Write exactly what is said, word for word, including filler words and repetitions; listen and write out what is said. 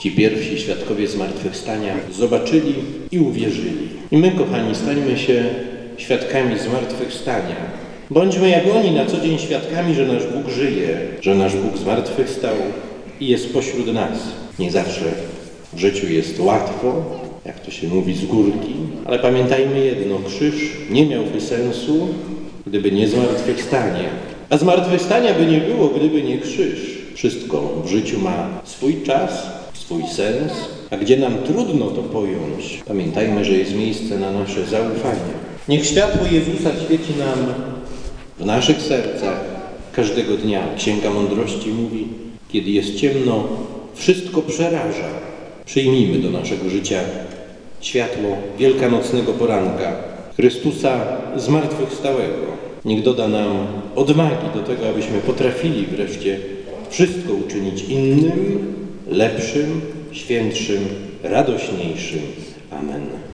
Ci pierwsi świadkowie zmartwychwstania zobaczyli i uwierzyli. I my, kochani, stańmy się świadkami zmartwychwstania. Bądźmy jak oni na co dzień świadkami, że nasz Bóg żyje, że nasz Bóg zmartwychwstał i jest pośród nas. Nie zawsze w życiu jest łatwo, jak to się mówi, z górki, ale pamiętajmy jedno, krzyż nie miałby sensu, gdyby nie zmartwychwstanie. A zmartwychwstania by nie było, gdyby nie krzyż. Wszystko w życiu ma swój czas, swój sens, a gdzie nam trudno to pojąć, pamiętajmy, że jest miejsce na nasze zaufanie. Niech światło Jezusa świeci nam w naszych sercach każdego dnia. Księga Mądrości mówi, kiedy jest ciemno, wszystko przeraża. Przyjmijmy do naszego życia światło wielkanocnego poranka, Chrystusa zmartwychwstałego. Niech doda nam odwagi do tego, abyśmy potrafili wreszcie wszystko uczynić innym, lepszym, świętszym, radośniejszym. Amen.